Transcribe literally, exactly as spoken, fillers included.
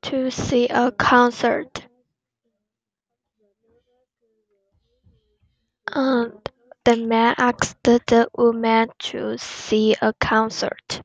to see a concert. And the man asked the woman to see a concert.